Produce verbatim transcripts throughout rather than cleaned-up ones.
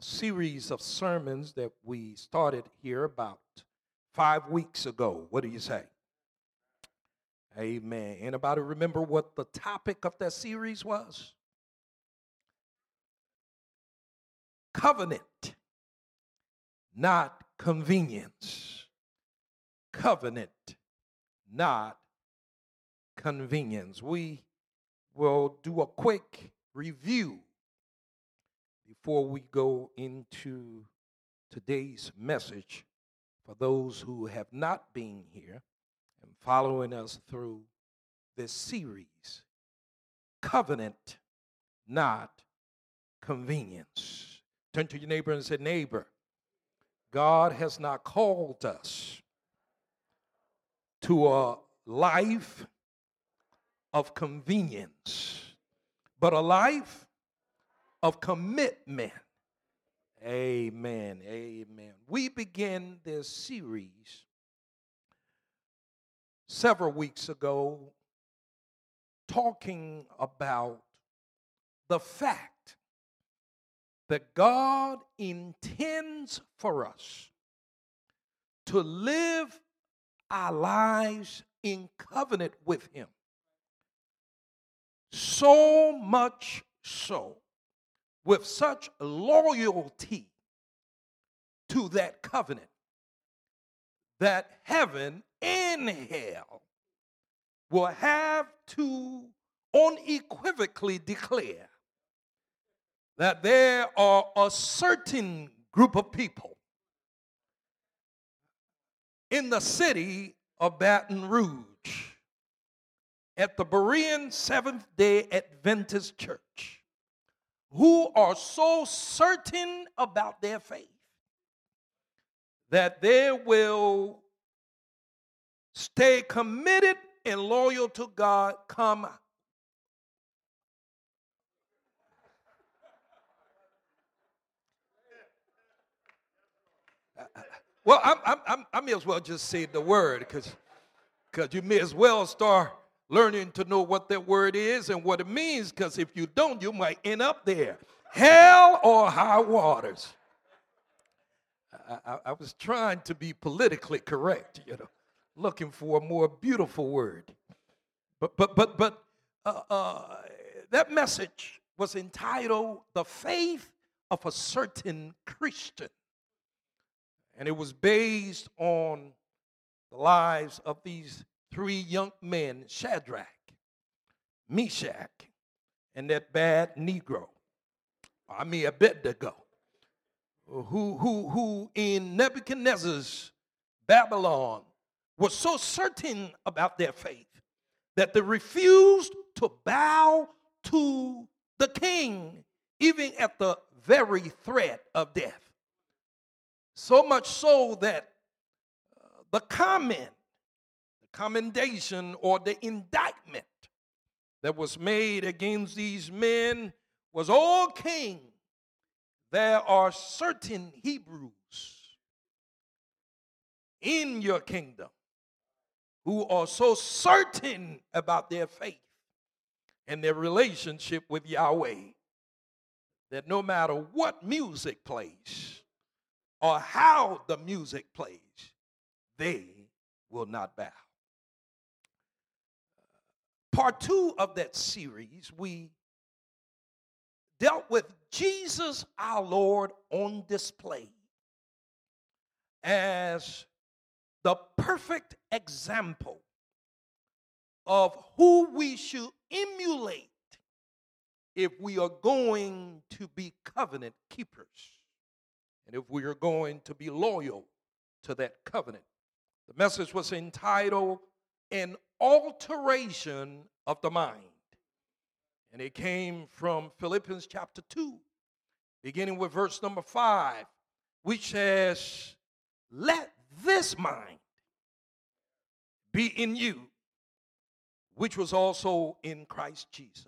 a series of sermons that we started here about five weeks ago. What do you say? Amen. Anybody remember what the topic of that series was? Covenant, not convenience. Covenant, not convenience. We will do a quick review before we go into today's message for those who have not been here and following us through this series. Covenant, not convenience. Turn to your neighbor and say, neighbor, God has not called us to a life of convenience, but a life of commitment. Amen. Amen. We began this series several weeks ago talking about the fact that God intends for us to live our lives in covenant with Him. So much so, with such loyalty to that covenant, that heaven and hell will have to unequivocally declare that there are a certain group of people in the city of Baton Rouge at the Berean Seventh-day Adventist Church who are so certain about their faith that they will stay committed and loyal to God come Well, I'm, I'm, I'm, I may as well just say the word because because you may as well start learning to know what that word is and what it means, because if you don't, you might end up there. Hell or high waters. I, I, I was trying to be politically correct, you know, looking for a more beautiful word. But, but, but, but uh, uh, that message was entitled The Faith of a Certain Christian. And it was based on the lives of these three young men, Shadrach, Meshach, and that bad Negro, I mean Abednego, who, who, who in Nebuchadnezzar's Babylon was so certain about their faith that they refused to bow to the king, even at the very threat of death. So much so that uh, the comment, the commendation, or the indictment that was made against these men was, "O king, there are certain Hebrews in your kingdom who are so certain about their faith and their relationship with Yahweh that no matter what music plays or how the music plays, they will not bow." Part two of that series, we dealt with Jesus our Lord on display as the perfect example of who we should emulate if we are going to be covenant keepers. And if we are going to be loyal to that covenant. The message was entitled An Alteration of the Mind. And it came from Philippians chapter two, beginning with verse number five, which says, "Let this mind be in you, which was also in Christ Jesus,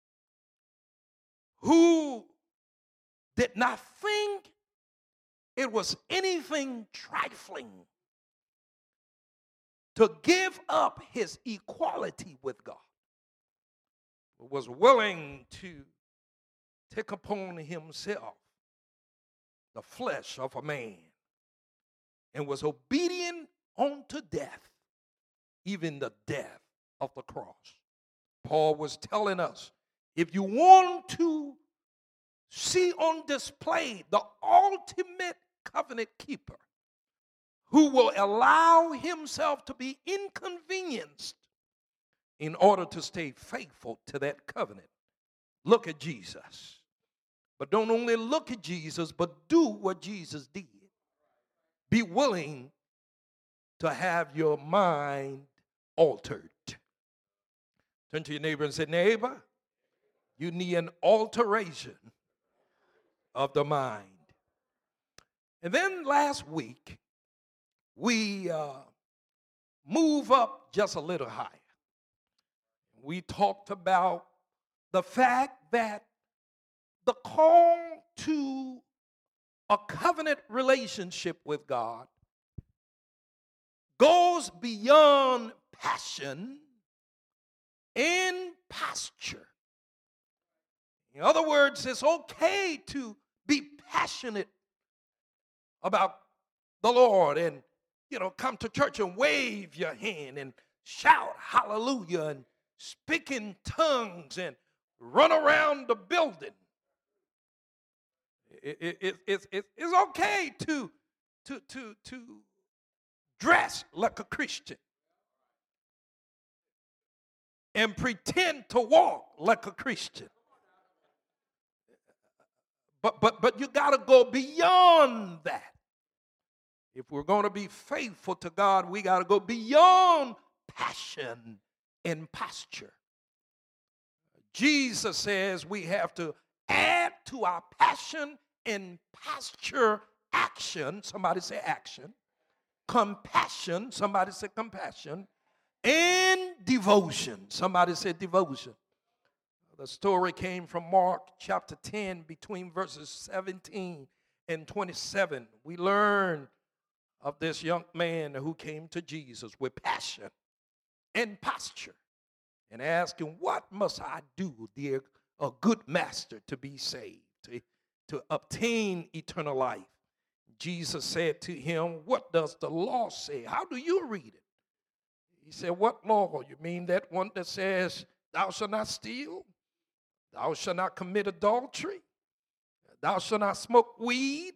who did not think it was anything trifling to give up his equality with God, but was willing to take upon himself the flesh of a man, and was obedient unto death, even the death of the cross. Paul was telling us, if you want to see on display the ultimate covenant keeper who will allow himself to be inconvenienced in order to stay faithful to that covenant, look at Jesus. But don't only look at Jesus, but do what Jesus did. Be willing to have your mind altered. Turn to your neighbor and say, neighbor, you need an alteration of the mind. And then last week, we uh, move up just a little higher. We talked about the fact that the call to a covenant relationship with God goes beyond passion and posture. In other words, it's okay to be passionate about the Lord and, you know, come to church and wave your hand and shout hallelujah and speak in tongues and run around the building. It, it, it, it, it, it's okay to, to, to, to dress like a Christian and pretend to walk like a Christian. But, but, but you got to go beyond that. If we're going to be faithful to God, we got to go beyond passion and posture. Jesus says we have to add to our passion and posture action. Somebody say action. Compassion. Somebody say compassion. And devotion. Somebody say devotion. The story came from Mark chapter ten, between verses seventeen and twenty-seven. We learn of this young man who came to Jesus with passion and posture and asked him, what must I do, dear, a good master, to be saved, to, to obtain eternal life? Jesus said to him, what does the law say? How do you read it? He said, what law? You mean that one that says, thou shalt not steal? Thou shalt not commit adultery? Thou shalt not smoke weed?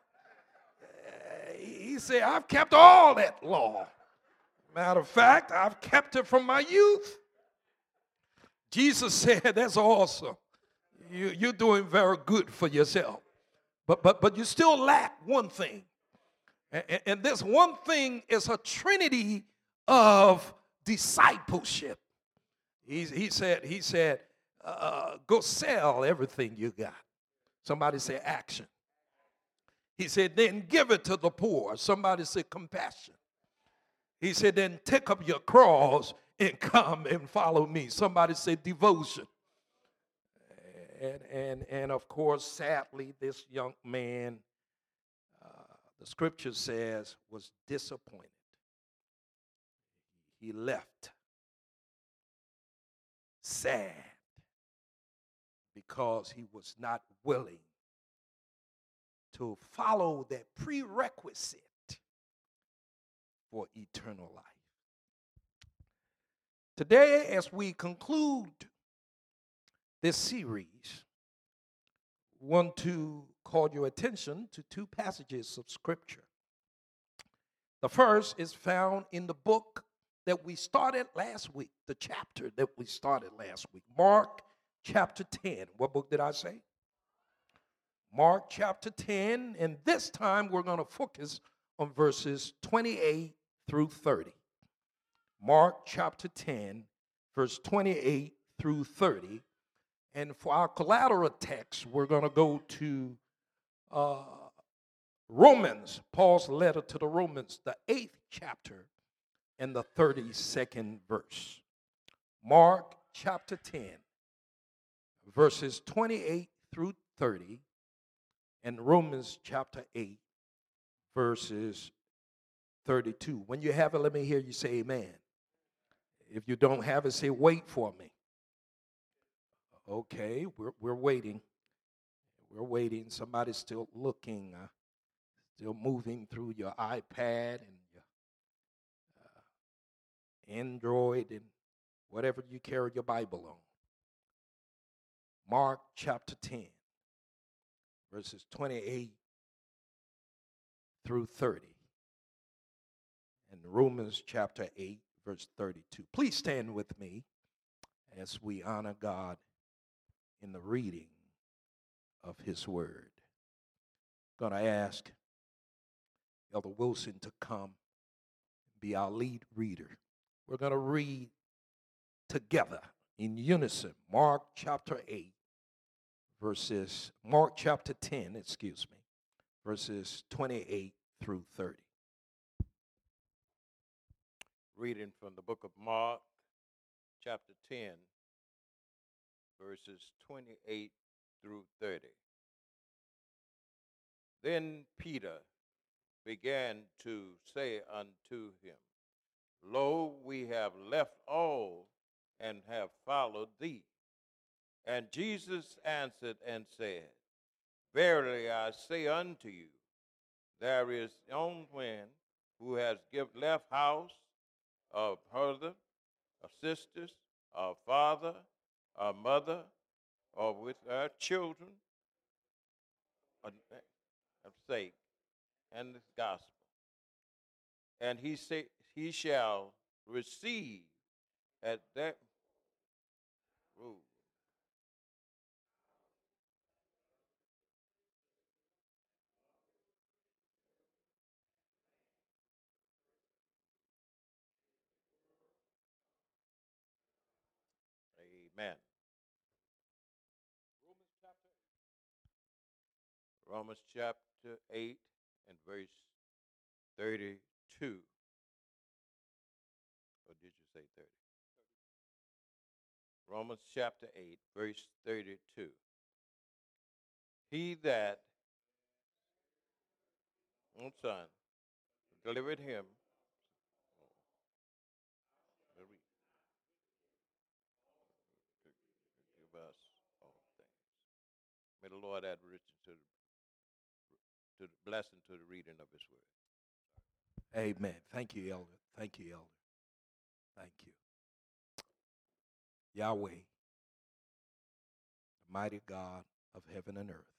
He said, I've kept all that law. Matter of fact, I've kept it from my youth. Jesus said, that's awesome. You, you're doing very good for yourself. But, but, but you still lack one thing. And, and this one thing is a trinity of discipleship. He, he said, he said, uh, go sell everything you got. Somebody say action. He said, then give it to the poor. Somebody say compassion. He said, then take up your cross and come and follow me. Somebody say devotion. And, and, and of course, sadly, this young man, uh, the scripture says, was disappointed. He left sad because he was not willing to follow that prerequisite for eternal life. Today, as we conclude this series, I want to call your attention to two passages of Scripture. The first is found in the book that we started last week, the chapter that we started last week, Mark chapter ten. What book did I say? Mark chapter ten, and this time we're going to focus on verses twenty-eight through thirty. Mark chapter ten, verse twenty-eight through thirty. And for our collateral text, we're going to go to uh, Romans, Paul's letter to the Romans, the eighth chapter and the thirty-second verse. Mark chapter ten, verses twenty-eight through thirty, and Romans chapter eight, verses thirty-two. When you have it, let me hear you say amen. If you don't have it, say wait for me. Okay, we're, we're waiting. We're We're waiting. Somebody's still looking, uh, still moving through your iPad and your uh, Android and whatever you carry your Bible on. Mark chapter ten, verses twenty-eight through thirty. And Romans chapter eight, verse thirty-two. Please stand with me as we honor God in the reading of his word. I'm going to ask Elder Wilson to come and be our lead reader. We're going to read together in unison Mark chapter eight, verses, Mark chapter ten, excuse me, verses twenty-eight through thirty. Reading from the book of Mark, chapter ten, verses twenty-eight through thirty. Then Peter began to say unto him, Lo, we have left all and have followed thee. And Jesus answered and said, Verily I say unto you, there is no man who has give, left house, or brother, or sisters, or father, or mother, or with our children, of sake, and this gospel. And he say he shall receive at that ooh, amen. Romans chapter eight and verse thirty-two. Or did you say thirty? Romans chapter eight, verse thirty-two. He that, oh son, delivered him, oh, give us all things. May the Lord add riches to the, to the blessing to the reading of his word. Amen. Thank you, Elder. Thank you, Elder. Thank you. Yahweh, the mighty God of heaven and earth,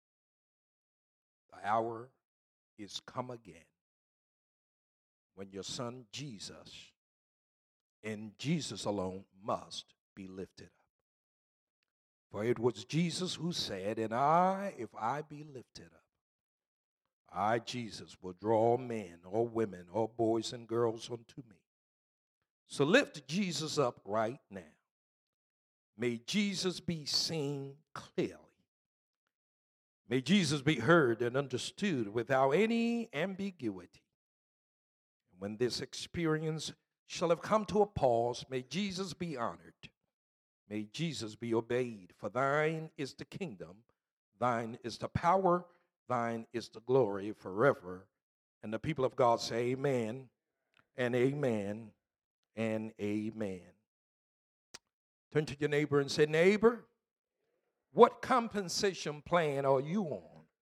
the hour is come again when your son Jesus, and Jesus alone, must be lifted up. For it was Jesus who said, and I, if I be lifted up, I, Jesus, will draw men or women or boys and girls unto me. So lift Jesus up right now. May Jesus be seen clearly. May Jesus be heard and understood without any ambiguity. And when this experience shall have come to a pause, may Jesus be honored. May Jesus be obeyed. For thine is the kingdom, thine is the power, thine is the glory forever. And the people of God say amen and amen and amen. Turn to your neighbor and say, neighbor, what compensation plan are you on?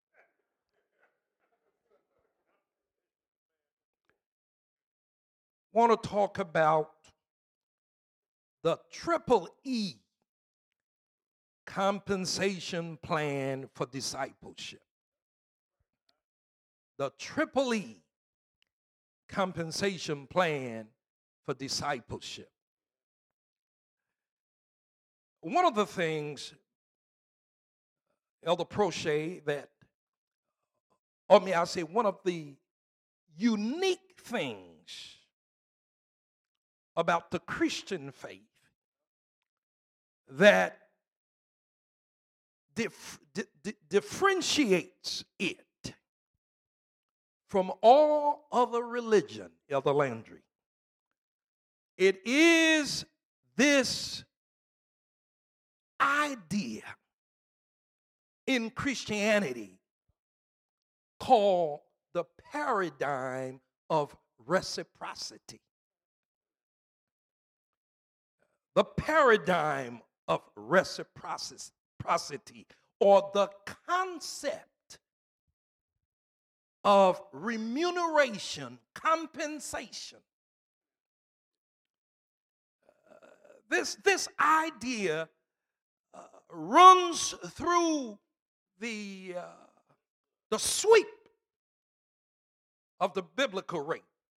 Want to talk about the triple E compensation plan for discipleship. The triple E compensation plan for discipleship. One of the things, Elder Prochet, that, or may I say, one of the unique things about the Christian faith that dif- di- di- differentiates it from all other religion, Elder Landry, it is this idea in Christianity called the paradigm of reciprocity. The paradigm of reciprocity, or the concept of remuneration, compensation. Uh, this, this idea uh, runs through the, uh, the sweep of the biblical rate.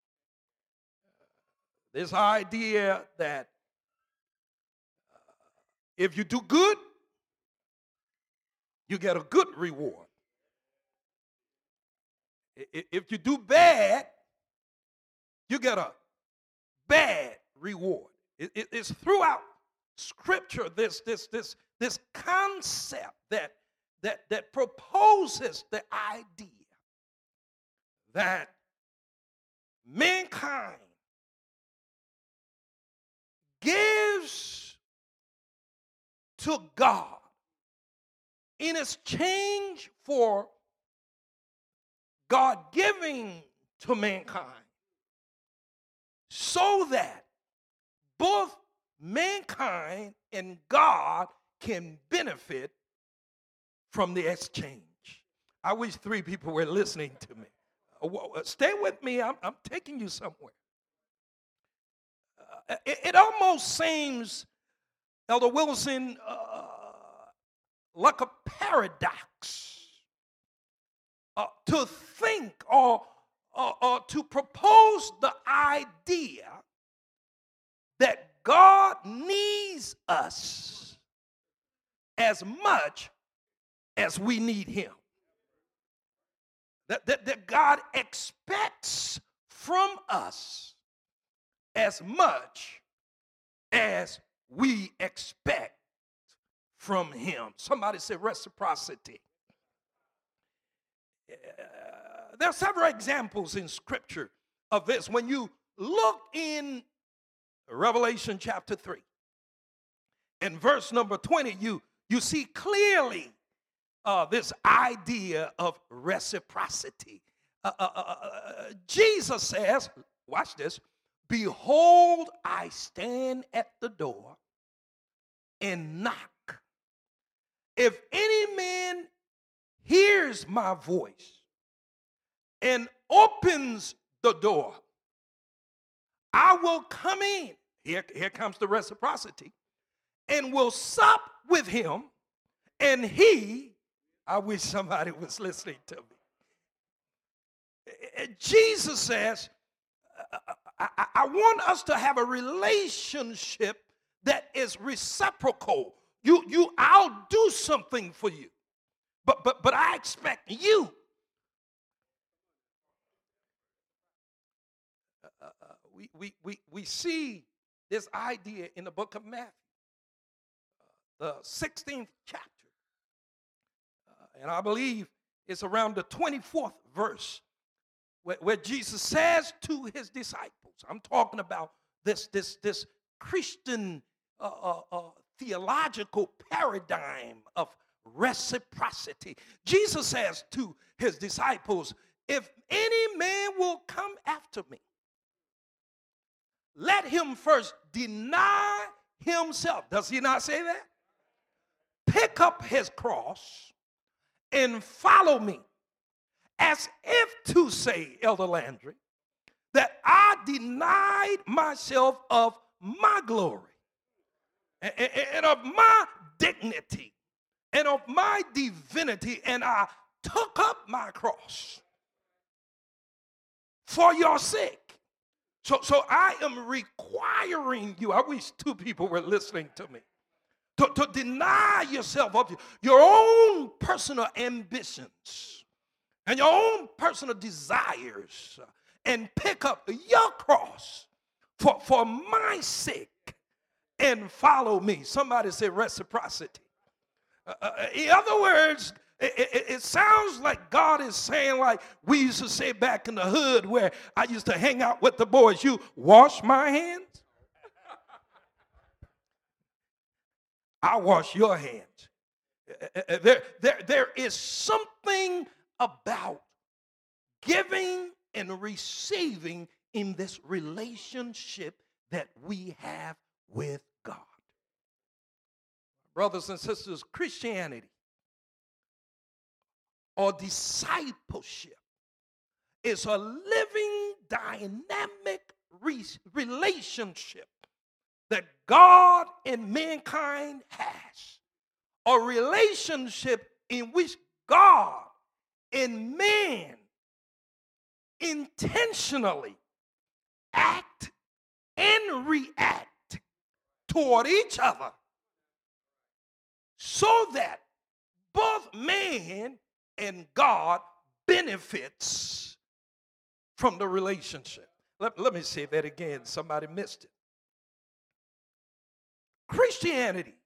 This idea that uh, if you do good, you get a good reward. If you do bad, you get a bad reward. It's throughout Scripture this this this this concept that that that proposes the idea that mankind gives to God in exchange for God giving to mankind, so that both mankind and God can benefit from the exchange. I wish three people were listening to me. Uh, stay with me. I'm, I'm taking you somewhere. Uh, it, it almost seems, Elder Wilson, uh, like a paradox uh, to think or, or, or to propose the idea that God needs us as much as we need him. That, that, that God expects from us as much as we expect from him. Somebody say reciprocity. Uh, there are several examples in Scripture of this. When you look in Revelation chapter three, in verse number twenty, you, you see clearly uh, this idea of reciprocity. Uh, uh, uh, uh, Jesus says, watch this, behold, I stand at the door and knock. If any man hears my voice and opens the door, I will come in. Here, here comes the reciprocity. And will sup with him, and he, I wish somebody was listening to me. Jesus says, I, I, I want us to have a relationship that is reciprocal. You, you, I'll do something for you, but, but, but I expect you. Uh, uh, we, we, we, we see this idea in the book of Matthew, uh, the sixteenth chapter, uh, and I believe it's around the twenty-fourth verse, where, where Jesus says to his disciples, I'm talking about this, this, this Christian uh, uh, uh, theological paradigm of reciprocity. Jesus says to his disciples, if any man will come after me, let him first deny himself. Does he not say that? Pick up his cross and follow me. As if to say, Elder Landry, that I denied myself of my glory and, and, and of my dignity and of my divinity, and I took up my cross for your sake. So, so I am requiring you, I wish two people were listening to me, to, to deny yourself of your own personal ambitions and your own personal desires and pick up your cross for, for my sake and follow me. Somebody say reciprocity. Uh, uh, in other words, It, it, it sounds like God is saying, like we used to say back in the hood where I used to hang out with the boys, you wash my hands, I wash your hands. There, there, there is something about giving and receiving in this relationship that we have with God. Brothers and sisters, Christianity or discipleship is a living, dynamic re- relationship that God and mankind has. A relationship in which God and man intentionally act and react toward each other so that both man and God benefits from the relationship. Let, let me say that again. Somebody missed it. Christianity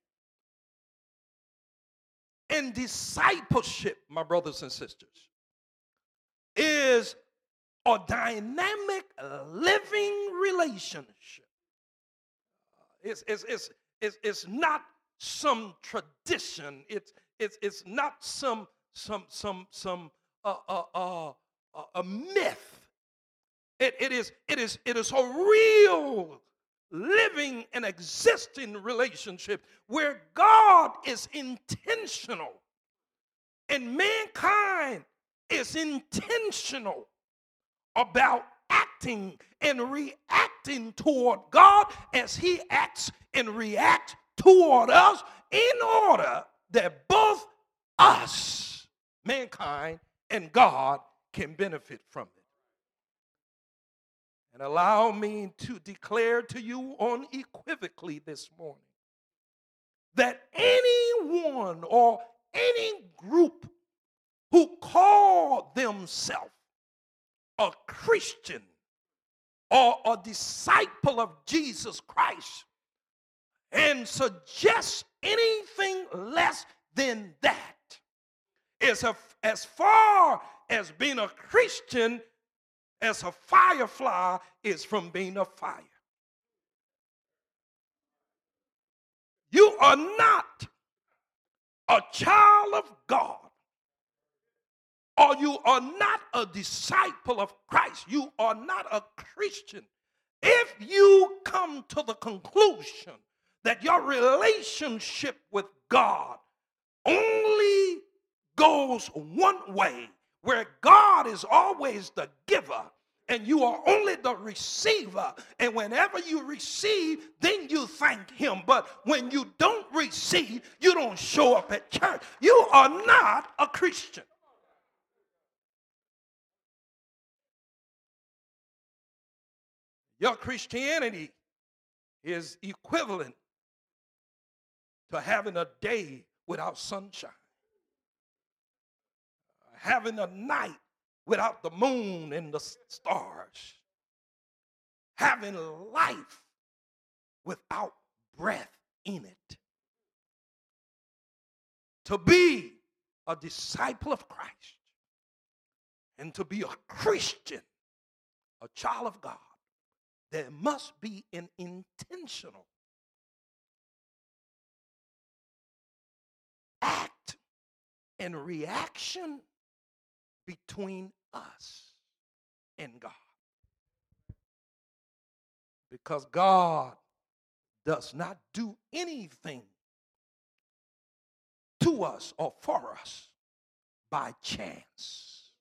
and discipleship, my brothers and sisters, is a dynamic living relationship. It's, it's, it's, it's, it's not some tradition. It's, it's, it's not some, some, some, some uh, uh, uh, uh, a myth. It, it, is, it, is, it is a real living and existing relationship where God is intentional and mankind is intentional about acting and reacting toward God as he acts and reacts toward us in order that both us, mankind, and God can benefit from it. And allow me to declare to you unequivocally this morning that anyone or any group who call themselves a Christian or a disciple of Jesus Christ and suggest anything less than that is a, as far as being a Christian as a firefly is from being a fire. You are not a child of God, or you are not a disciple of Christ. You are not a Christian if you come to the conclusion that your relationship with God only goes one way, where God is always the giver and you are only the receiver, and whenever you receive, then you thank him. But when you don't receive, you don't show up at church. You are not a Christian. Your Christianity is equivalent to having a day without sunshine, having a night without the moon and the stars, having life without breath in it. To be a disciple of Christ and to be a Christian, a child of God, there must be an intentional act and reaction between us and God. Because God does not do anything to us or for us by chance.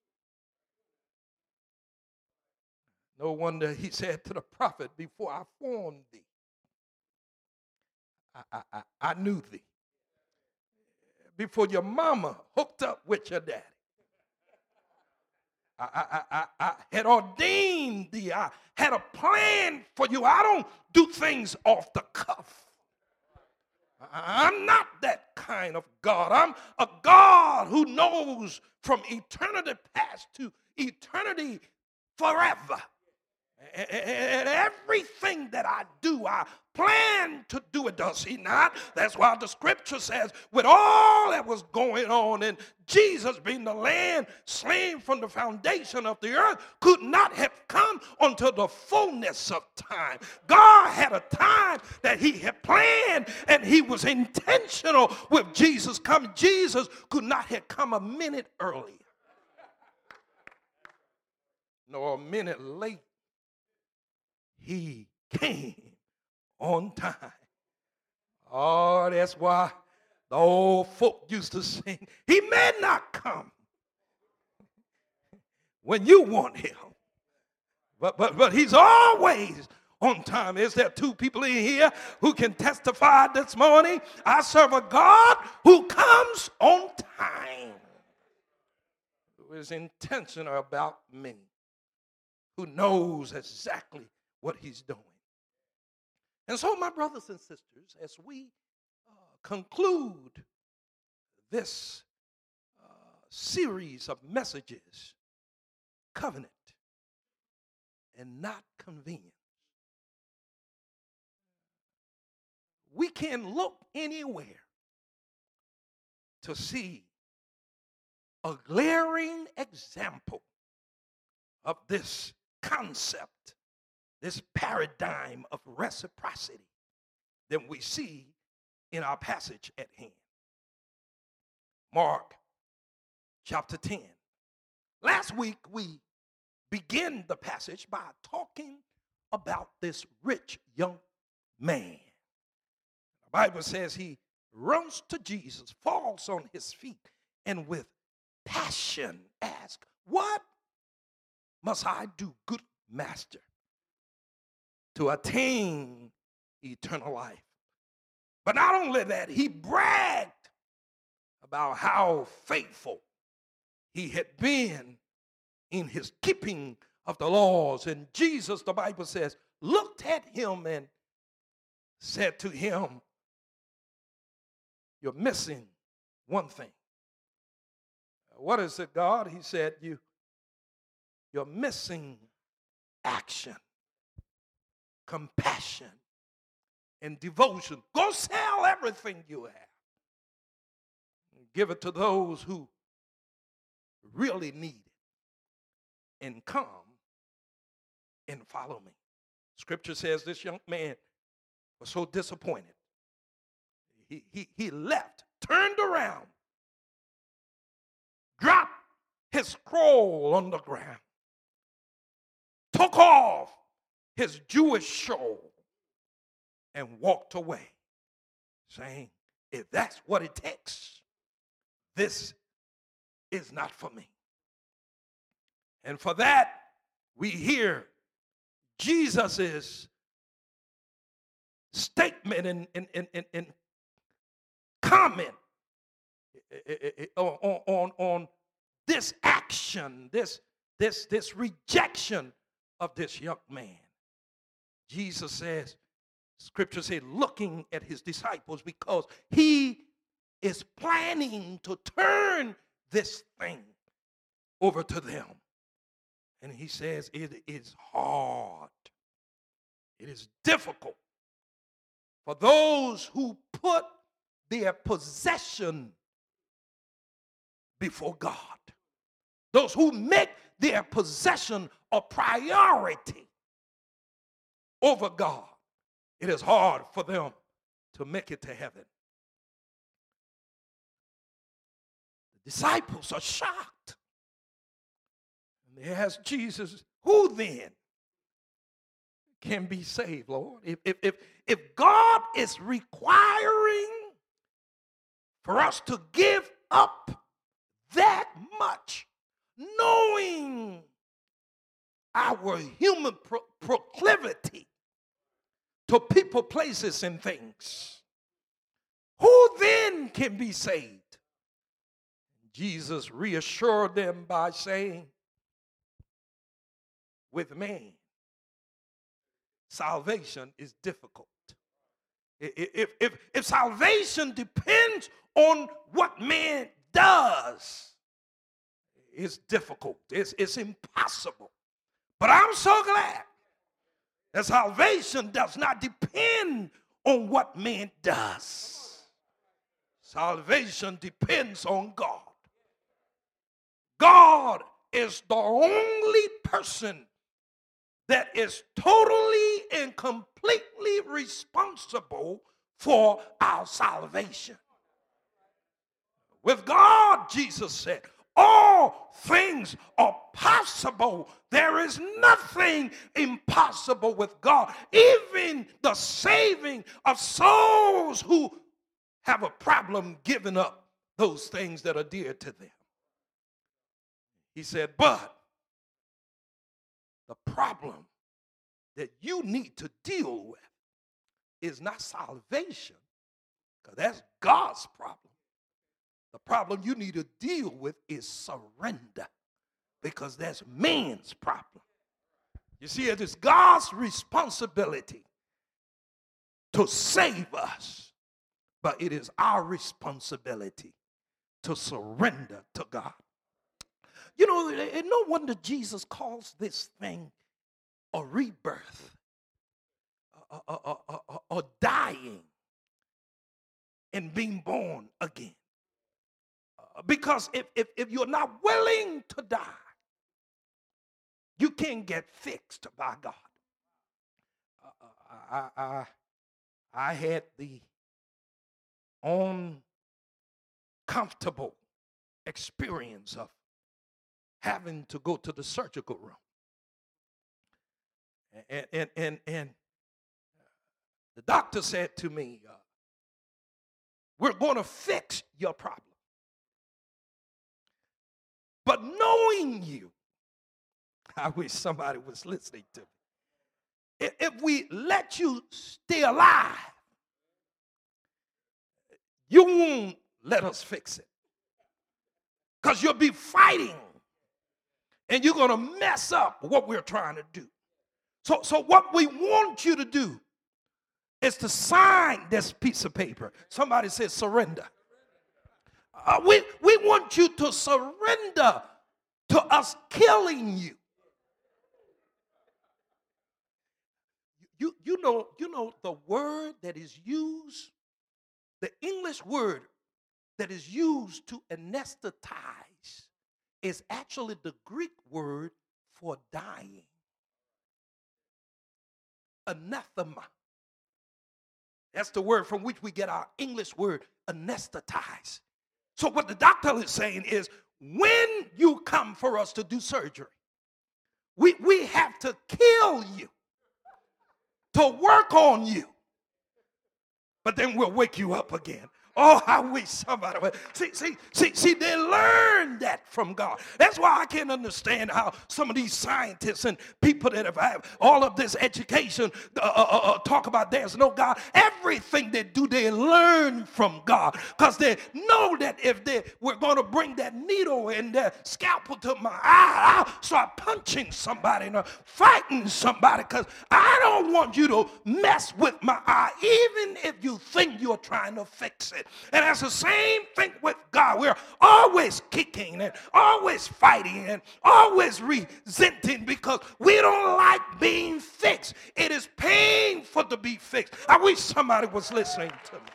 No wonder he said to the prophet, before I formed thee, I, I, I, I knew thee. Before your mama hooked up with your daddy, I, I, I, I had ordained thee. I had a plan for you. I don't do things off the cuff. I'm not that kind of God. I'm a God who knows from eternity past to eternity forever. And everything that I do, I plan to do it, does he not? That's why the scripture says, with all that was going on, and Jesus being the Lamb slain from the foundation of the earth, could not have come until the fullness of time. God had a time that he had planned, and he was intentional with Jesus coming. Jesus could not have come a minute earlier, nor a minute late. He came on time. Oh, that's why the old folk used to sing, he may not come when you want him. But, but, but he's always on time. Is there two people in here who can testify this morning? I serve a God who comes on time, who is intentional about me, who knows exactly what he's doing. And so, my brothers and sisters, as we uh, conclude this uh, series of messages, covenant and not convenience, we can look anywhere to see a glaring example of this concept, this paradigm of reciprocity that we see in our passage at hand. Mark chapter ten. Last week we began the passage by talking about this rich young man. The Bible says he runs to Jesus, falls on his feet, and with passion asks, "What must I do, good master, to attain eternal life?" But not only that, he bragged about how faithful he had been in his keeping of the laws. And Jesus, the Bible says, looked at him and said to him, "You're missing one thing." "What is it, God?" He said, you, you're missing action, compassion, and devotion. Go sell everything you have and give it to those who really need it, and come and follow me. Scripture says this young man was so disappointed. He, he, he left, turned around, dropped his scroll on the ground, took off his Jewish shawl, and walked away, saying, "If that's what it takes, this is not for me." And for that, we hear Jesus' statement and, and, and, and, and comment on, on, on this action, this, this, this rejection of this young man. Jesus says, Scripture says, looking at his disciples, because he is planning to turn this thing over to them. And he says, it is hard. It is difficult for those who put their possession before God. Those who make their possession a priority over God. It is hard for them to make it to heaven. The disciples are shocked. And they ask Jesus, "Who then can be saved, Lord? If, if, if, if God is requiring for us to give up that much, knowing our human pro- proclivity to people, places, and things, who then can be saved?" Jesus reassured them by saying, "With man, salvation is difficult." If, if, if salvation depends on what man does, it's difficult. It's, it's impossible. But I'm so glad that salvation does not depend on what man does. Salvation depends on God. God is the only person that is totally and completely responsible for our salvation. With God, Jesus said, all things are possible. There is nothing impossible with God. Even the saving of souls who have a problem giving up those things that are dear to them. He said, but problem that you need to deal with is not salvation, because that's God's problem. The problem you need to deal with is surrender, because that's man's problem. You see, it is God's responsibility to save us, but it is our responsibility to surrender to God. You know, and no wonder Jesus calls this thing a rebirth, a, a, a, a, a dying and being born again. Uh, because if, if, if you're not willing to die, you can't get fixed by God. Uh, I, I, I had the uncomfortable experience of having to go to the surgical room. And, and, and, and the doctor said to me, uh, we're going to fix your problem. But knowing you, I wish somebody was listening to me. If, if we let you stay alive, you won't let us fix it. Because you'll be fighting and you're going to mess up what we're trying to do. So, so what we want you to do is to sign this piece of paper. Somebody says surrender. Uh, we, we want you to surrender to us killing you. You, you, know, you know the word that is used, the English word that is used to anesthetize is actually the Greek word for dying. Anathema. That's the word from which we get our English word anesthetize. So what the doctor is saying is, when you come for us to do surgery, we, we have to kill you to work on you. But then we'll wake you up again. Oh, I wish somebody would. See, see, see, see, they learned that from God. That's why I can't understand how some of these scientists and people that have had all of this education uh, uh, uh, talk about there's no God. Everything they do, they learn from God, because they know that if they were going to bring that needle and that scalpel to my eye, I'll start punching somebody and fighting somebody, because I don't want you to mess with my eye, even if you think you're trying to fix it. And that's the same thing with God. We're always kicking and always fighting and always resenting because we don't like being fixed. It is painful to be fixed. I wish somebody was listening to me.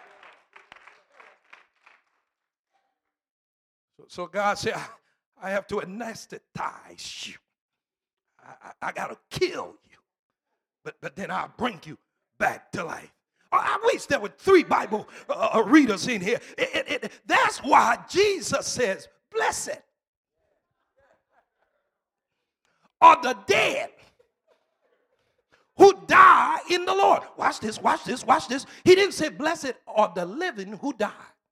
So, so God said, I, I have to anesthetize you. I, I, I got to kill you. But, but then I'll bring you back to life. I wish there were three Bible uh, readers in here. It, it, it, that's why Jesus says, blessed are the dead who die in the Lord. Watch this, watch this, watch this. He didn't say blessed are the living who die.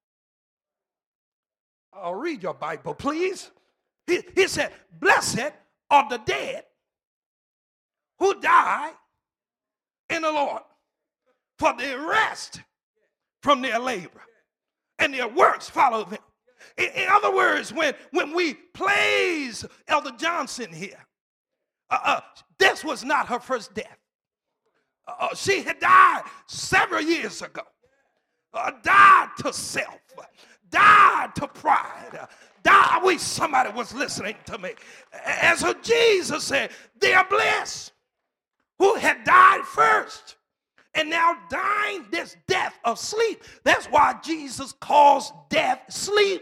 I'll read your Bible, please. He, he said, blessed are the dead who die in the Lord, for they rest from their labor, and their works follow them. In, in other words, when, when we praise Elder Johnson here, uh, uh, this was not her first death. Uh, she had died several years ago, uh, died to self, died to pride, uh, died. I wish somebody was listening to me. And so Jesus said, they are blessed who had died first, and now dying this death of sleep. That's why Jesus calls death sleep.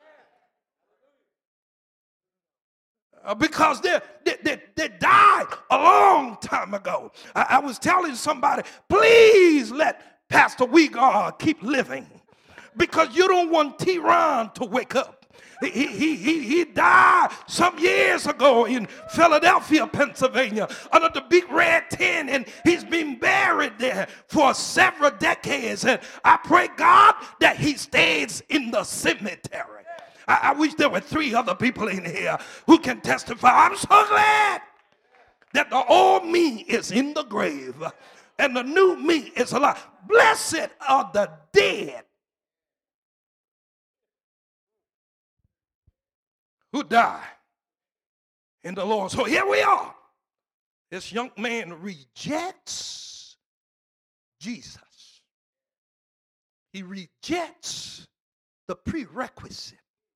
Uh, because they, they, they, they died a long time ago. I, I was telling somebody, please let Pastor Wegar keep living, because you don't want T-Ron to wake up. He, he, he, he died some years ago in Philadelphia, Pennsylvania, under the big red tent, and he's been buried there for several decades. And I pray, God, that he stays in the cemetery. I, I wish there were three other people in here who can testify. I'm so glad that the old me is in the grave and the new me is alive. Blessed are the dead who die in the Lord. So here we are. This young man rejects Jesus. He rejects the prerequisite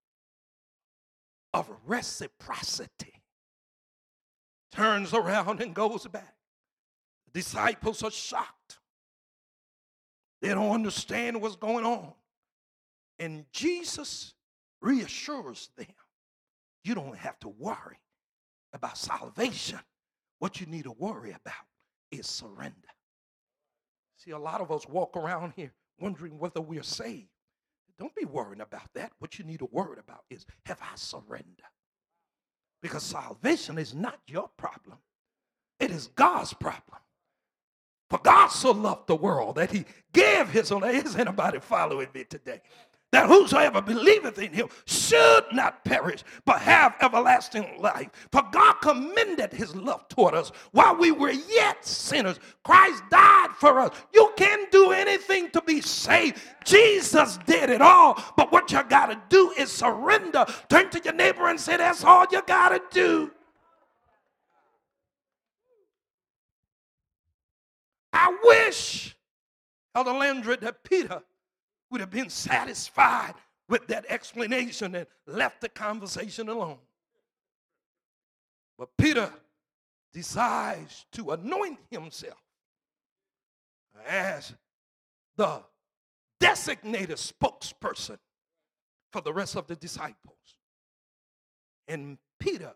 of reciprocity. Turns around and goes back. The disciples are shocked. They don't understand what's going on. And Jesus reassures them, you don't have to worry about salvation. What you need to worry about is surrender. See, a lot of us walk around here wondering whether we're saved. Don't be worrying about that. What you need to worry about is, have I surrendered? Because salvation is not your problem. It is God's problem. For God so loved the world that he gave his own. Is anybody following me today? That whosoever believeth in him should not perish, but have everlasting life. For God commended his love toward us while we were yet sinners. Christ died for us. You can't do anything to be saved. Jesus did it all. But what you got to do is surrender. Turn to your neighbor and say, that's all you got to do. I wish, Elder Landry, that Peter would have been satisfied with that explanation and left the conversation alone. But Peter decides to anoint himself as the designated spokesperson for the rest of the disciples. And Peter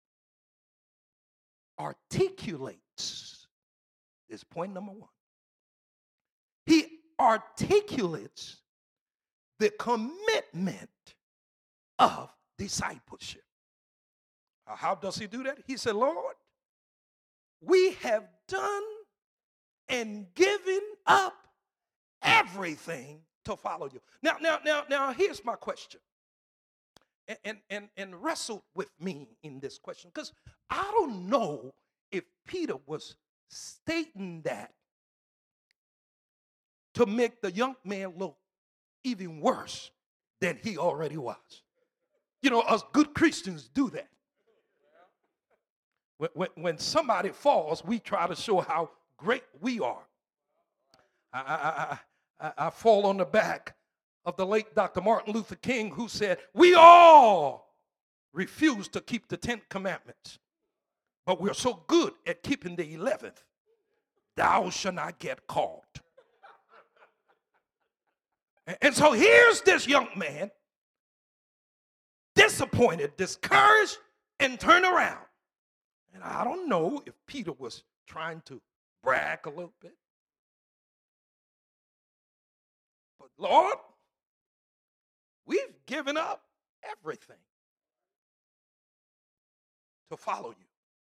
articulates, this point number one. He articulates the commitment of discipleship. How does he do that? He said, Lord, we have done and given up everything to follow you. Now, now, now, now, here's my question. And, and, and, and wrestle with me in this question, because I don't know if Peter was stating that to make the young man look even worse than he already was. You know, us good Christians do that. When, when, when somebody falls, we try to show how great we are. I, I, I, I, I fall on the back of the late Doctor Martin Luther King, who said, we all refuse to keep the Ten Commandments, but we're so good at keeping the eleventh. Thou shalt not get caught. And so here's this young man, disappointed, discouraged, and turned around. And I don't know if Peter was trying to brag a little bit. But Lord, we've given up everything to follow you.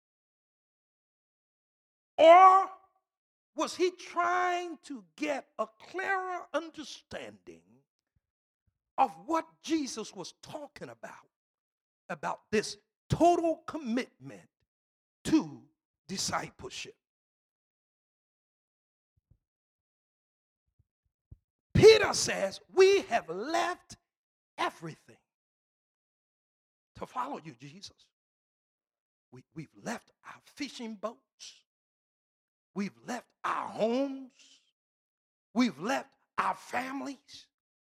Or was he trying to get a clearer understanding of what Jesus was talking about, about this total commitment to discipleship? Peter says, we have left everything to follow you, Jesus. We, we've left our fishing boats. We've left our homes. We've left our families.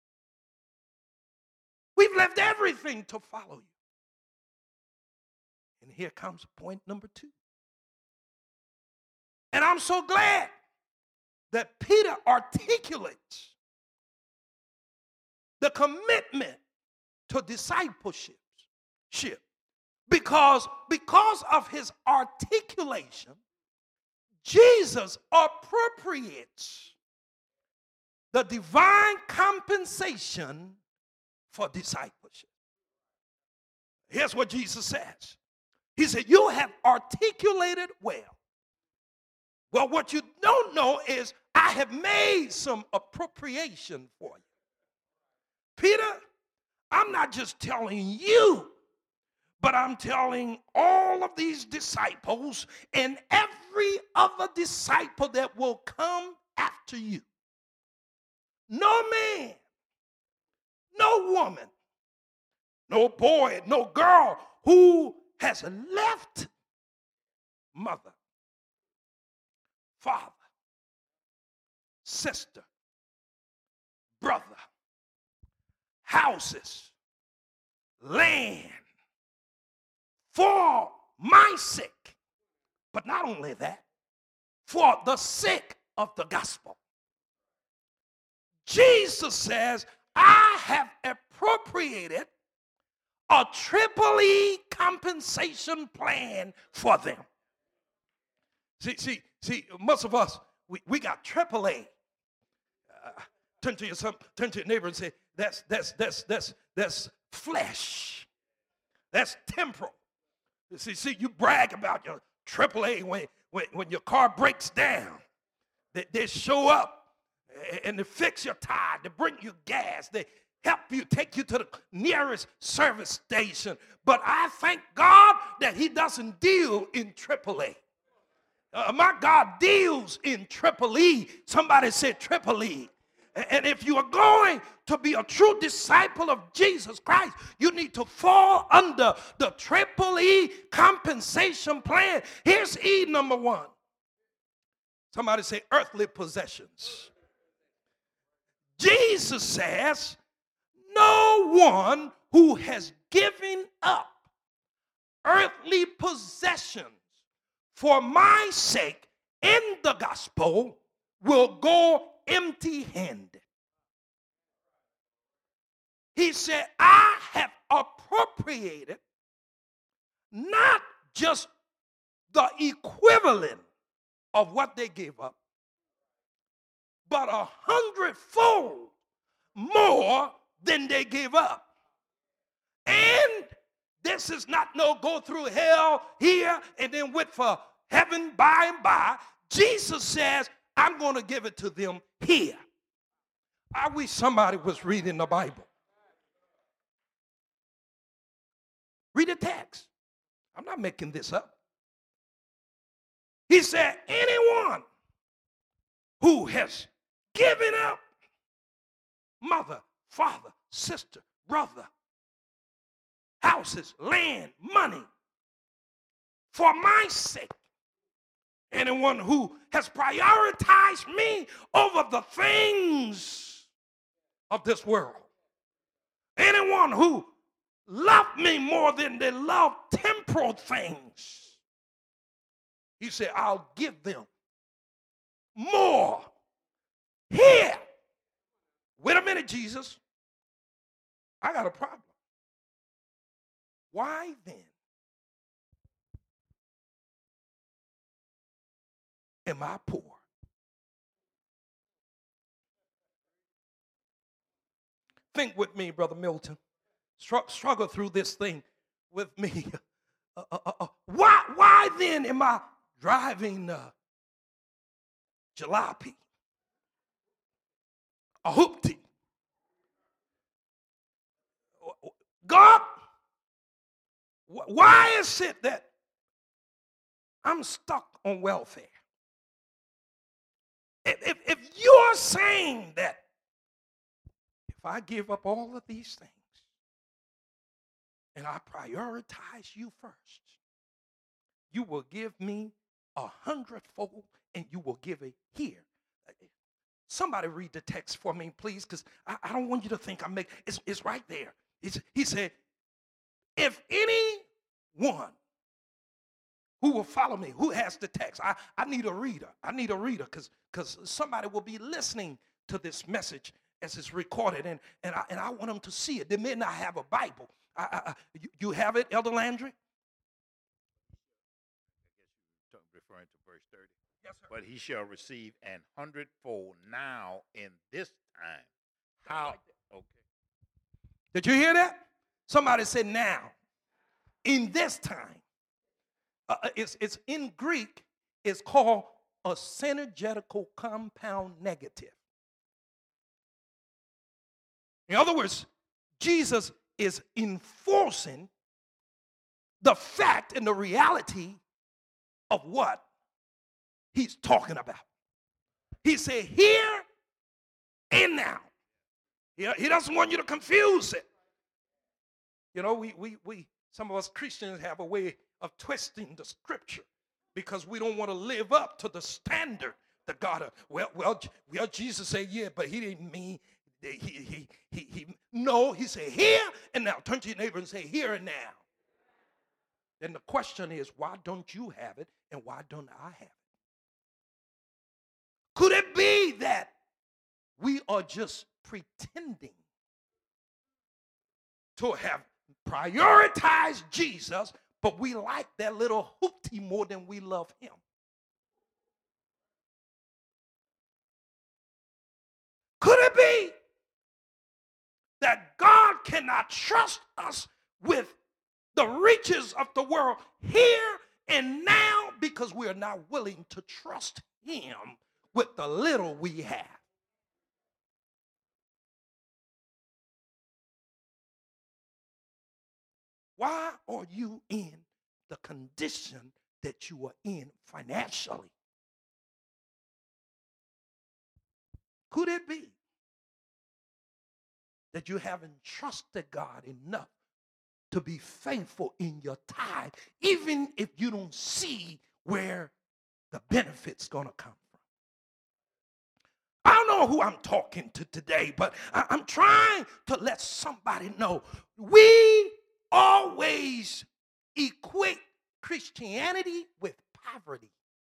We've left everything to follow you. And here comes point number two. And I'm so glad that Peter articulates the commitment to discipleship. Because, because of his articulation, Jesus appropriates the divine compensation for discipleship. Here's what Jesus says. He said, you have articulated well. Well, what you don't know is I have made some appropriation for you. Peter, I'm not just telling you, But I'm telling all of these disciples and every other disciple that will come after you, no man, no woman, no boy, no girl who has left mother, father, sister, brother, houses, land, for my sake, but not only that, for the sake of the gospel. Jesus says, I have appropriated a triple E compensation plan for them. See, see, see, most of us, we, we got triple A. Uh, turn to your son, turn to your neighbor and say, that's that's that's that's that's flesh. That's temporal. See, see, you brag about your triple A when, when, when your car breaks down. They, they show up and they fix your tire, they bring you gas, they help you, take you to the nearest service station. But I thank God that he doesn't deal in triple A. Uh, my God deals in triple E. Somebody said triple E. And if you are going to be a true disciple of Jesus Christ, you need to fall under the triple E compensation plan. Here's E number one. Somebody say earthly possessions. Jesus says, no one who has given up earthly possessions for my sake in the gospel will go empty-handed. He said, I have appropriated not just the equivalent of what they gave up, but a hundredfold more than they gave up. And this is not no go through hell here and then wait for heaven by and by. Jesus says, I'm going to give it to them here. I wish somebody was reading the Bible. Read the text. I'm not making this up. He said, anyone who has given up mother, father, sister, brother, houses, land, money, for my sake, anyone who has prioritized me over the things of this world, anyone who loved me more than they love temporal things, he said, I'll give them more here. Wait a minute, Jesus. I got a problem. Why then am I poor? Think with me, Brother Milton. Str- struggle through this thing with me. Uh, uh, uh, uh, why, why then am I driving uh, jalopy, a hoopty? God, why is it that I'm stuck on welfare? If, if, if you're saying that if I give up all of these things and I prioritize you first, you will give me a hundredfold and you will give it here. Somebody read the text for me, please, because I, I don't want you to think I'm making, it's, it's right there. It's, he said, if anyone who will follow me, who has the text, I, I need a reader. I need a reader because because somebody will be listening to this message as it's recorded, and, and, I, and I want them to see it. They may not have a Bible. I, I, I, you, you have it, Elder Landry? I guess you're referring to verse thirty. Yes, sir. But he shall receive an hundredfold now in this time. How? Like okay. Did you hear that? Somebody said now. In this time. Uh, it's, it's in Greek, it's called a synergetical compound negative. In other words, Jesus is enforcing the fact and the reality of what he's talking about. He said, here and now. He, he doesn't want you to confuse it. You know, we, we, we, some of us Christians have a way of twisting the scripture because we don't want to live up to the standard that God, uh, well, well, well, Jesus said, yeah, but he didn't mean, he, he, he, he, no, he said, here and now. Turn to your neighbor and say, here and now. Then the question is, why don't you have it and why don't I have it? Could it be that we are just pretending to have prioritized Jesus, but we like that little hoopty more than we love him? Could it be that God cannot trust us with the riches of the world here and now because we are not willing to trust him with the little we have? Why are you in the condition that you are in financially? Could it be that you haven't trusted God enough to be faithful in your tithe, even if you don't see where the benefit's going to come from? I don't know who I'm talking to today, but I, I'm trying to let somebody know we always equate Christianity with poverty.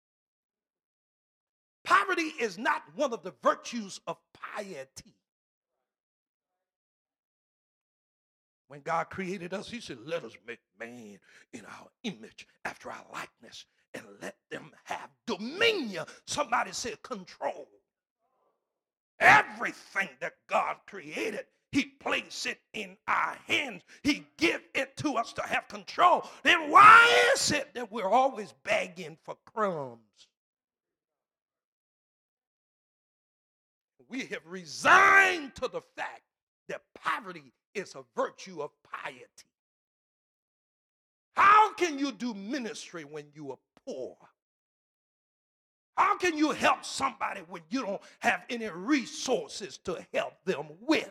Poverty is not one of the virtues of piety. When God created us, he said, let us make man in our image, after our likeness, and let them have dominion. Somebody said control. Everything that God created, he placed it in our hands. He give it to us to have control. Then why is it that we're always begging for crumbs? We have resigned to the fact that poverty is a virtue of piety. How can you do ministry when you are poor? How can you help somebody when you don't have any resources to help them with?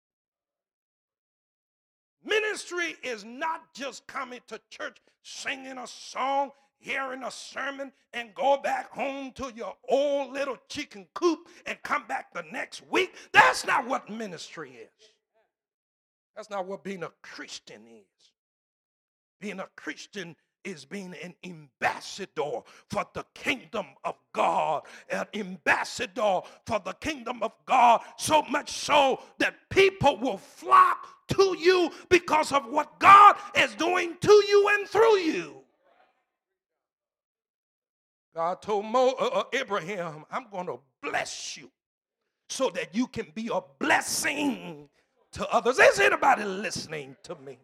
Ministry is not just coming to church, singing a song, hearing a sermon, and go back home to your old little chicken coop and come back the next week. That's not what ministry is. That's not what being a Christian is. Being a Christian is being an ambassador for the kingdom of God, an ambassador for the kingdom of God, so much so that people will flock to you because of what God is doing to you and through you. God told Mo, uh, uh, Abraham, I'm going to bless you so that you can be a blessing to others. Is anybody listening to me?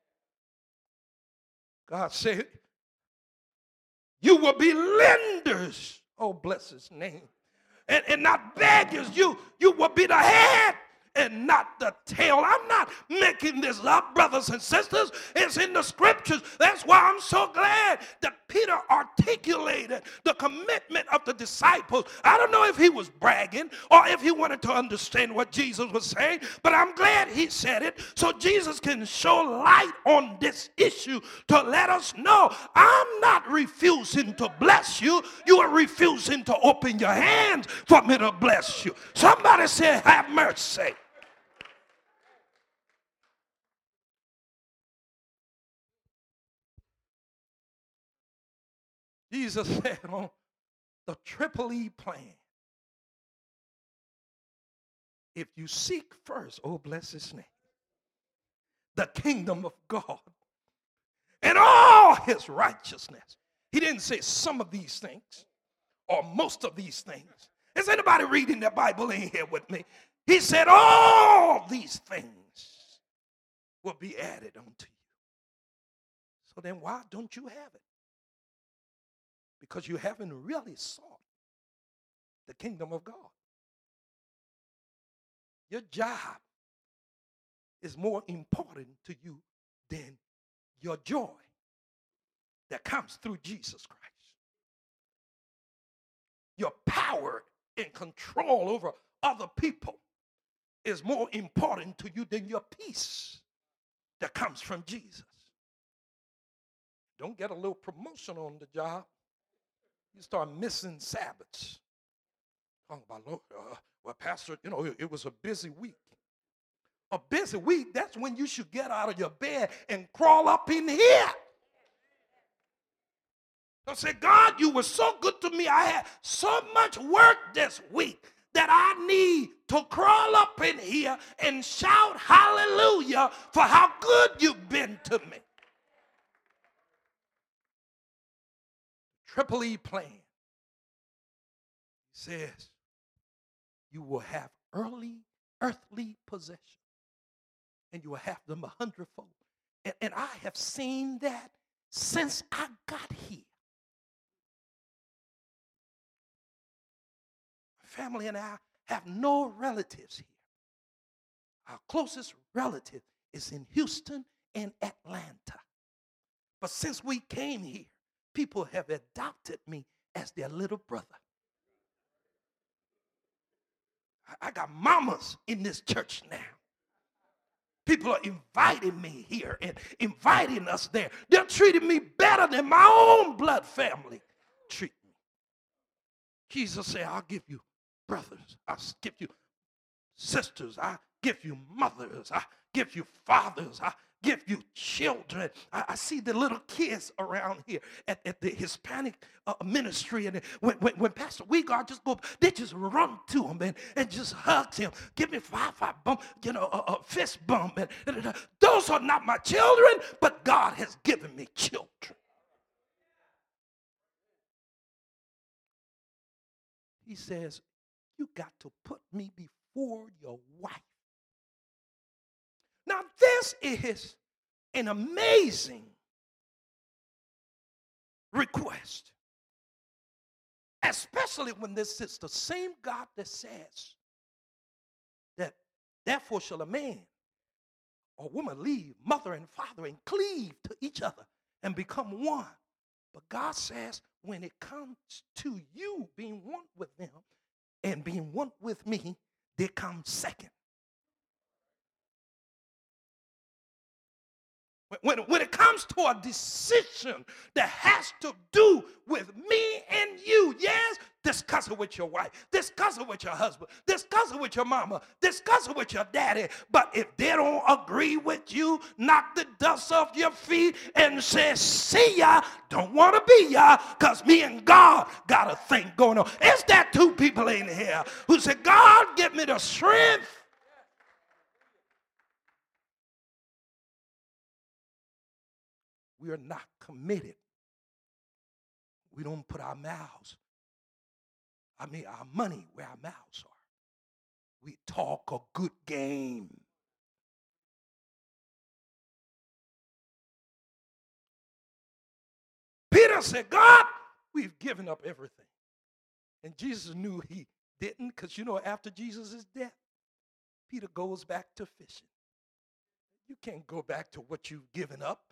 God said, you will be lenders. Oh, bless his name. And, and not beggars. You, you will be the head and not the tail. I'm not making this up, brothers and sisters. It's in the scriptures. That's why I'm so glad that Peter articulated the commitment of the disciples. I don't know if he was bragging or if he wanted to understand what Jesus was saying, but I'm glad he said it so Jesus can show light on this issue to let us know I'm not refusing to bless you. You are refusing to open your hands for me to bless you. Somebody say, have mercy. Jesus said on the Triple E plan, if you seek first, oh bless his name, the kingdom of God and all his righteousness. He didn't say some of these things or most of these things. Is anybody reading the Bible in here with me? He said all these things will be added unto you. So then why don't you have it? Because you haven't really sought the kingdom of God. Your job is more important to you than your joy. that comes through Jesus Christ. Your power and control over other people is more important to you than your peace that comes from Jesus. Don't get a little promotion on the job. You start missing Sabbaths. Talking about, Lord, uh, well, Pastor, you know, it, it was a busy week. A busy week, that's when you should get out of your bed and crawl up in here. I say, God, you were so good to me. I had so much work this week that I need to crawl up in here and shout hallelujah for how good you've been to me. Triple E plan says you will have early earthly possession and you will have them a hundredfold. And, and I have seen that since I got here. Family and I have no relatives here. Our closest relative is in Houston and Atlanta. But since we came here, people have adopted me as their little brother. I, I got mamas in this church now. People are inviting me here and inviting us there. They're treating me better than my own blood family treat me. Jesus said, I'll give you brothers, I'll give you sisters, I give you mothers, I give you fathers, I give you children. I, I see the little kids around here at, at the Hispanic uh, ministry, and when, when, when Pastor Weegard just go, they just run to him and, and just hug him, give me five five bump, you know, a, a fist bump. And, and, and those are not my children, but God has given me children. He says, you got to put me before your wife. Now, this is an amazing request, especially when this is the same God that says that therefore shall a man or woman leave mother and father and cleave to each other and become one. But God says when it comes to you being one with them and being one with me, they come second. When, when it comes to a decision that has to do with me and you, yes, discuss it with your wife, discuss it with your husband, discuss it with your mama, discuss it with your daddy. But if they don't agree with you, knock the dust off your feet and say, see ya, don't want to be ya, because me and God got a thing going on. Is there two people in here who say, God, give me the strength? We are not committed. We don't put our mouths, I mean our money where our mouths are. We talk a good game. Peter said, God, we've given up everything. And Jesus knew he didn't, because you know after Jesus' death, Peter goes back to fishing. You can't go back to what you've given up.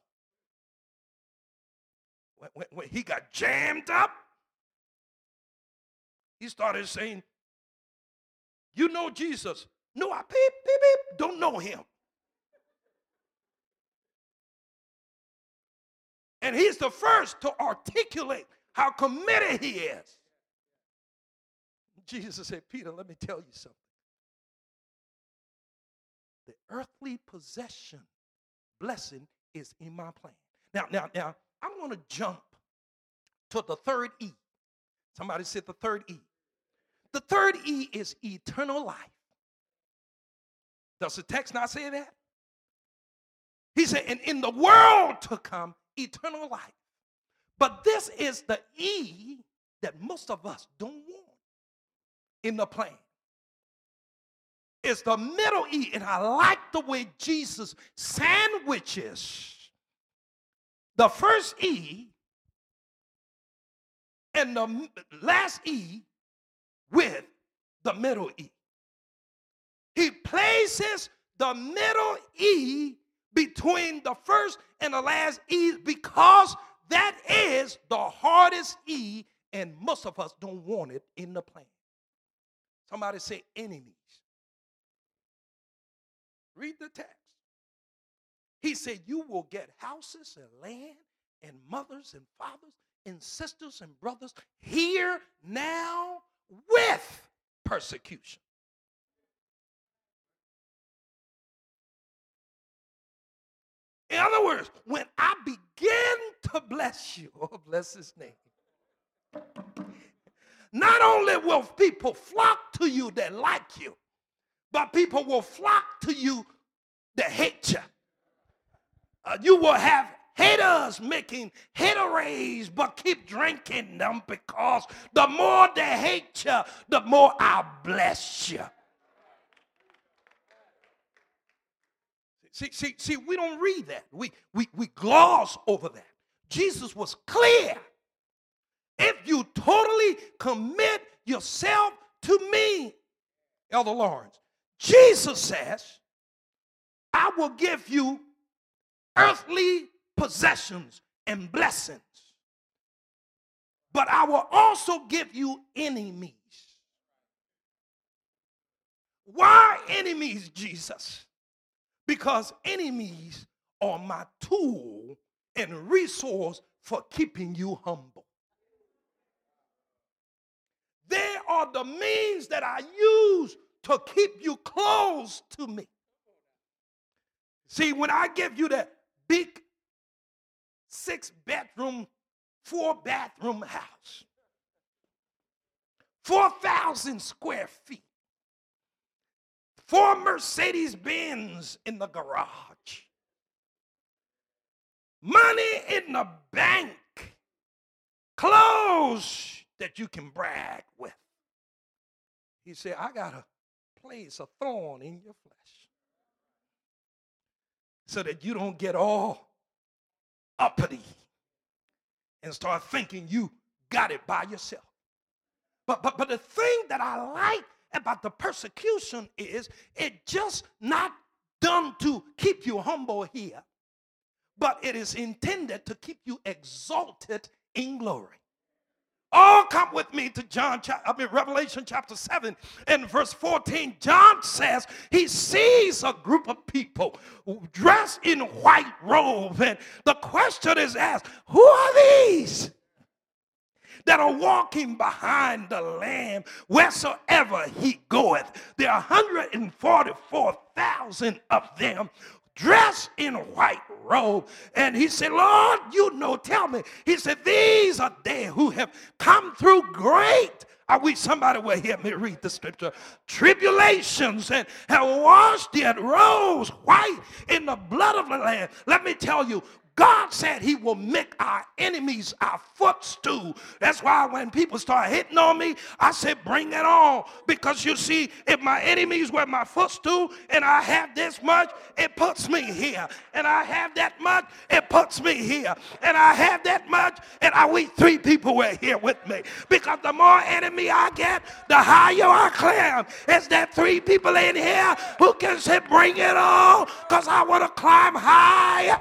When, when, when he got jammed up, he started saying, you know Jesus. No, I beep, beep, beep, don't know him. And he's the first to articulate how committed he is. Jesus said, Peter, let me tell you something. The earthly possession blessing is in my plan. Now, now, now, I want to jump to the third E. Somebody said the third E. The third E is eternal life. Does the text not say that? He said, and in the world to come, eternal life. But this is the E that most of us don't want in the plan. It's the middle E, and I like the way Jesus sandwiches the first E and the last E with the middle E. He places the middle E between the first and the last E because that is the hardest E, and most of us don't want it in the plan. Somebody say enemies. Read the text. He said, you will get houses and land and mothers and fathers and sisters and brothers here now with persecution. In other words, when I begin to bless you, oh, bless his name, not only will people flock to you that like you, but people will flock to you that hate you. Uh, you will have haters making haterades, but keep drinking them, because the more they hate you, the more I'll bless you. See, see, see, we don't read that. We, we, we gloss over that. Jesus was clear. If you totally commit yourself to me, Elder Lawrence, Jesus says, I will give you earthly possessions and blessings, but I will also give you enemies. Why enemies, Jesus? Because enemies are my tool and resource for keeping you humble. They are the means that I use to keep you close to me. See, when I give you that big six bedroom, four bathroom house, four thousand square feet, four Mercedes Benz in the garage, money in the bank, clothes that you can brag with. He said, I got to place a thorn in your flesh so that you don't get all uppity and start thinking you got it by yourself. But, but, but the thing that I like about the persecution is it just not done to keep you humble here, but it is intended to keep you exalted in glory. Oh, come with me to John, I mean Revelation chapter seven and verse fourteen. John says he sees a group of people dressed in white robes, and the question is asked, who are these that are walking behind the Lamb wheresoever he goeth? There are one hundred forty-four thousand of them dressed in white robe. And he said, Lord, you know, tell me. He said, these are they who have come through great, I wish somebody would hear me read the scripture, tribulations, and have washed their robes white in the blood of the Lamb. Let me tell you, God said he will make our enemies our footstool. That's why when people start hitting on me, I said, bring it on. Because you see, if my enemies were my footstool and I have this much, it puts me here. And I have that much, it puts me here. And I have that much, and I wish three people were here with me. Because the more enemy I get, the higher I climb. Is there three people in here who can say, bring it on? Because I want to climb higher.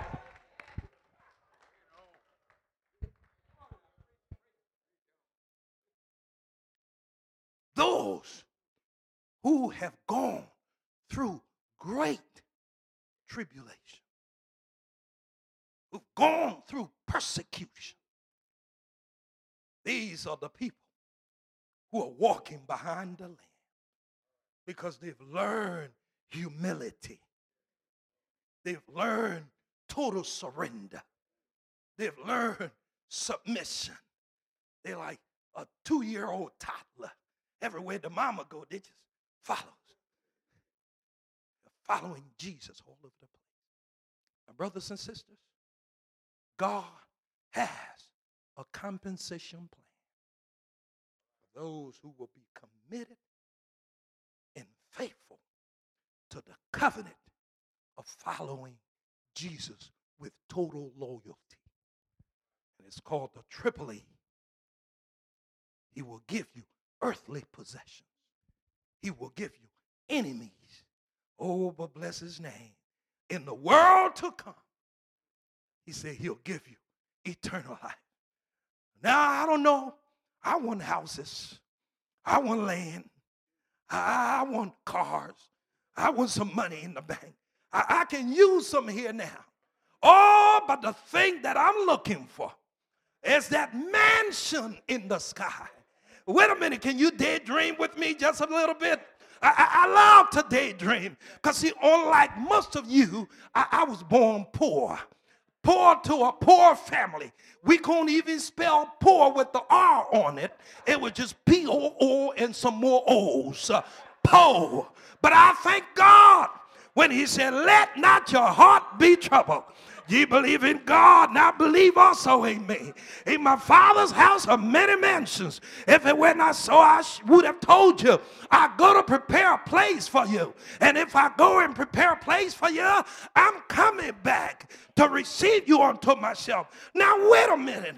Those who have gone through great tribulation, who've gone through persecution, these are the people who are walking behind the Lamb because they've learned humility. They've learned total surrender. They've learned submission. They're like a two-year-old toddler. Everywhere the mama go, they just follow. They're following Jesus all over the place. Now, brothers and sisters, God has a compensation plan for those who will be committed and faithful to the covenant of following Jesus with total loyalty. And it's called the triple E. He will give you earthly possessions. He will give you enemies. Oh, but bless his name. In the world to come, he said he'll give you eternal life. Now, I don't know. I want houses. I want land. I, I want cars. I want some money in the bank. I, I can use some here now. Oh, but the thing that I'm looking for is that mansion in the sky. Wait a minute. Can you daydream with me just a little bit? I, I, I love to daydream because, see, unlike most of you, I, I was born poor. Poor to a poor family. We couldn't even spell poor with the R on it. It was just P O O and some more O's. Uh, poor. But I thank God when he said, let not your heart be troubled. Ye believe in God, now believe also in me. In my Father's house are many mansions. If it were not so, I would have told you. I go to prepare a place for you. And if I go and prepare a place for you, I'm coming back to receive you unto myself. Now, wait a minute.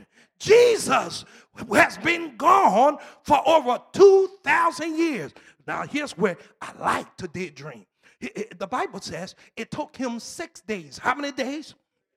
Jesus has been gone for over two thousand years. Now, here's where I like to daydream. It, it, the Bible says it took him six days. How many days?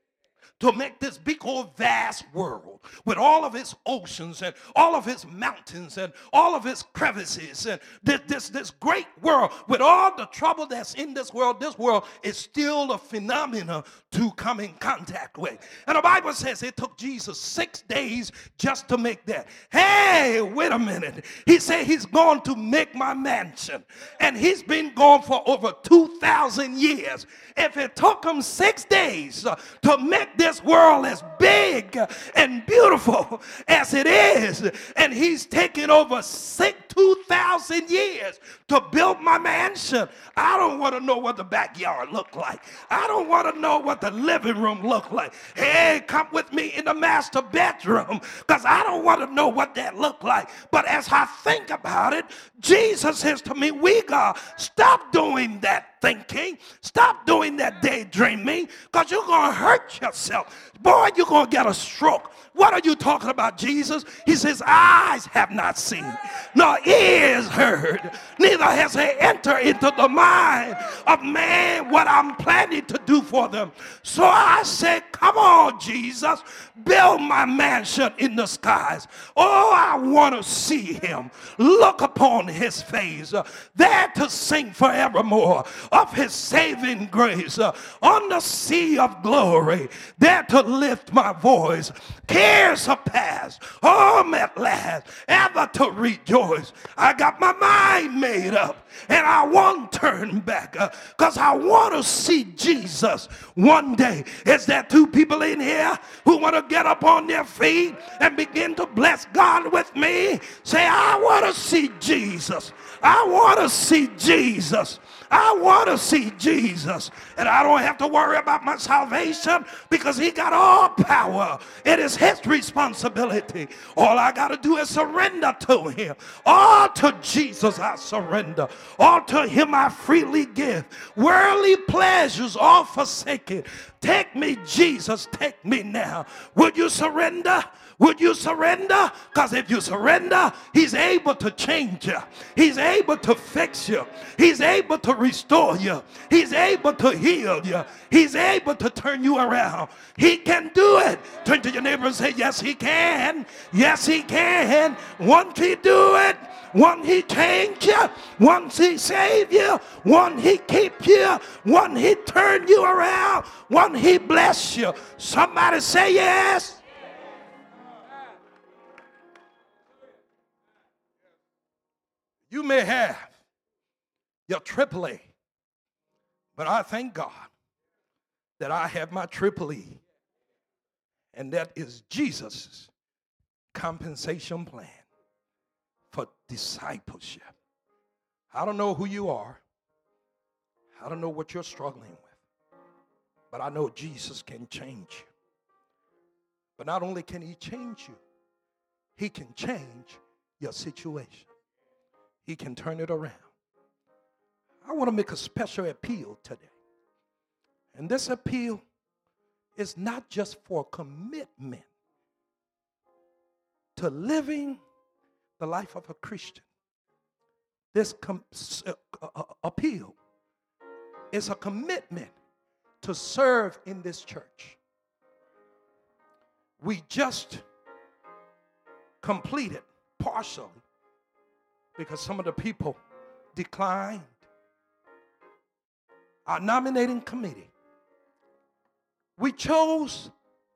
To make this big old vast world with all of its oceans and all of its mountains and all of its crevices and this, this, this great world with all the trouble that's in this world. This world is still a phenomenon to come in contact with. And the Bible says it took Jesus six days just to make that. Hey, wait a minute. He said he's going to make my mansion. And he's been gone for over two thousand years. If it took him six days uh, to make this world as big and beautiful as it is, and he's taken over six, two thousand years to build my mansion, I don't want to know what the backyard looked like. I don't want to know what the living room looked like. Hey, come with me in the master bedroom, because I don't want to know what that looked like. But as I think about it, Jesus says to me, Wega, stop doing that thinking. Stop doing that daydreaming, because you're going to hurt yourself. Boy, you're going to get a stroke. What are you talking about, Jesus? He says, eyes have not seen, nor ears heard, neither has it entered into the mind of man what I'm planning to do for them. So I said, come on, Jesus, build my mansion in the skies. Oh, I want to see him, look upon his face, uh, there to sing forevermore of his saving grace, uh, on the sea of glory, there to lift my voice. Cares are past, home at last, ever to rejoice. I got my mind made up, and I won't turn back, because uh, I want to see Jesus one day. Is there two people in here who want to get up on their feet and begin to bless God with me? Say, I want to see Jesus. I want to see Jesus. I want to see Jesus. And I don't have to worry about my salvation, because he got all power. It is his responsibility. All I got to do is surrender to him. All to Jesus I surrender. All to him I freely give. Worldly pleasures all forsaken. Take me, Jesus, take me now. Would you surrender? Would you surrender? Because if you surrender, he's able to change you. He's able to fix you. He's able to restore you. He's able to heal you. He's able to turn you around. He can do it. Turn to your neighbor and say, yes, he can. Yes, he can. Once he do it, once he change you, once he save you, once he keep you, once he turn you around, once he bless you. Somebody say yes. You may have your triple A, but I thank God that I have my triple E, and that is Jesus' compensation plan for discipleship. I don't know who you are. I don't know what you're struggling with, but I know Jesus can change you. But not only can he change you, he can change your situation. He can turn it around. I want to make a special appeal today. And this appeal is not just for commitment to living the life of a Christian. This com- uh, uh, appeal is a commitment to serve in this church. we just completed partially because some of the people declined. Our nominating committee, we chose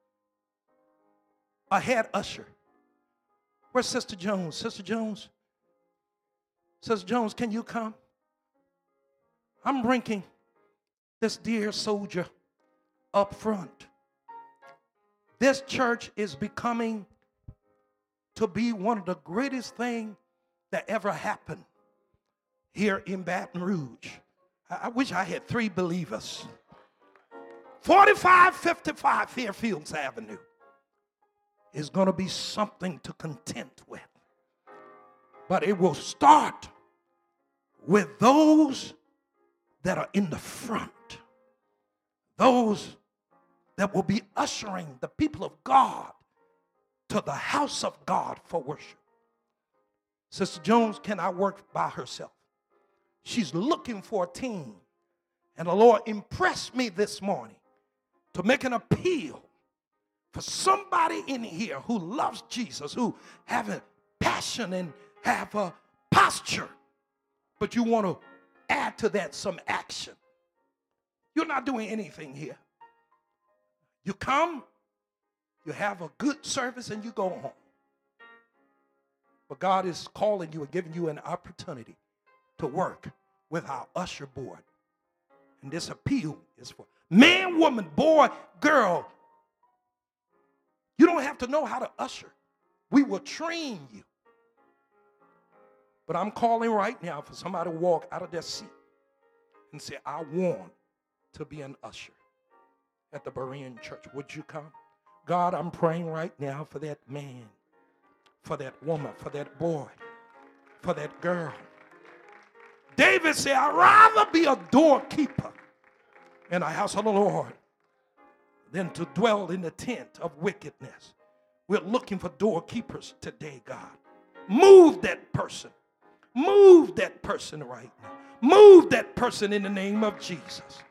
a head usher. Where's Sister Jones? Sister Jones? Sister Jones, can you come? I'm bringing this dear soldier up front. This church is becoming to be one of the greatest things that ever happened here in Baton Rouge. I, I wish I had three believers. forty-five fifty-five Fairfields Avenue is going to be something to contend with. But it will start with those that are in the front. Those that will be ushering the people of God to the house of God for worship. Sister Jones cannot work by herself. She's looking for a team. And the Lord impressed me this morning to make an appeal for somebody in here who loves Jesus, who have a passion and have a posture, but you want to add to that some action. You're not doing anything here. You come, you have a good service, and you go home. But God is calling you and giving you an opportunity to work with our usher board. And this appeal is for man, woman, boy, girl. You don't have to know how to usher. We will train you. But I'm calling right now for somebody to walk out of their seat and say, I want to be an usher at the Berean church. Would you come? God, I'm praying right now for that man, for that woman, for that boy, for that girl. David said, I'd rather be a doorkeeper in the house of the Lord than to dwell in the tent of wickedness. We're looking for doorkeepers today, God. Move that person. Move that person right now. Move that person in the name of Jesus.